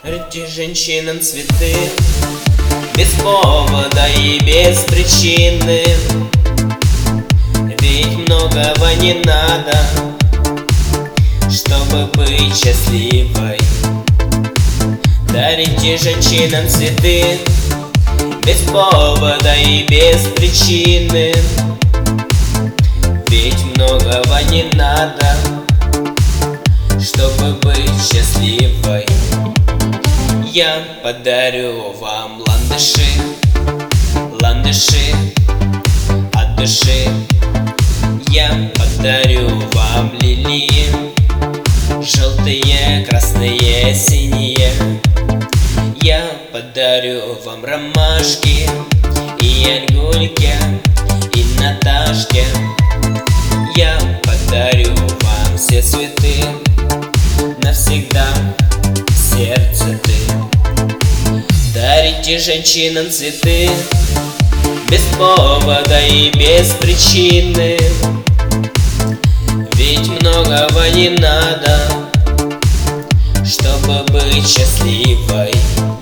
Дарите женщинам цветы без повода и без причины. Ведь многого не надо, чтобы быть счастливой. Дарите женщинам цветы без повода и без причины. Ведь многого не надо, чтобы быть счастливой. Я подарю вам ландыши, ландыши от души. Я подарю вам лилии, желтые, красные, синие. Я подарю вам ромашки и Ольгульке, и Наташке. Я подарю вам все цветы, навсегда в сердце ты. Дарите женщинам цветы без повода и без причины. Ведь многого не надо, чтобы быть счастливой.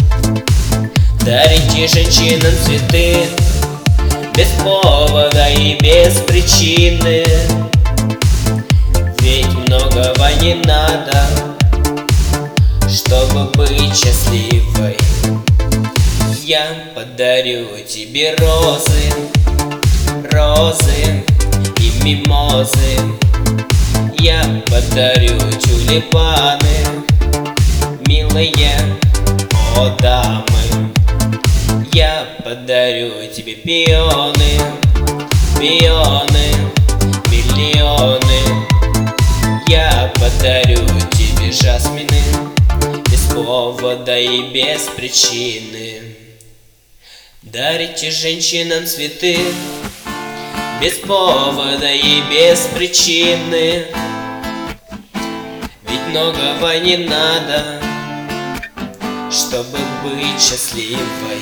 Дарите женщинам цветы без повода и без причины. Ведь многого не надо, чтобы быть счастливой. Я подарю тебе розы, розы и мимозы. Я подарю тюльпаны, милые, о дамы. Я подарю тебе пионы, пионы, миллионы. Я подарю тебе жасмины без повода и без причины. Дарите женщинам цветы без повода и без причины. Ведь многого не надо, чтобы быть счастливой.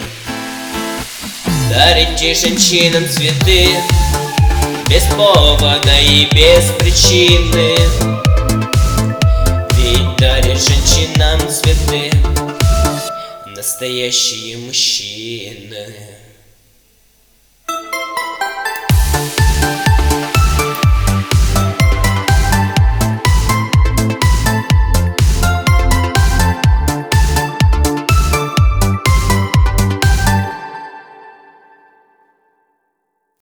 Дарите женщинам цветы без повода и без причины. Ведь дарят женщинам цветы настоящие мужчины.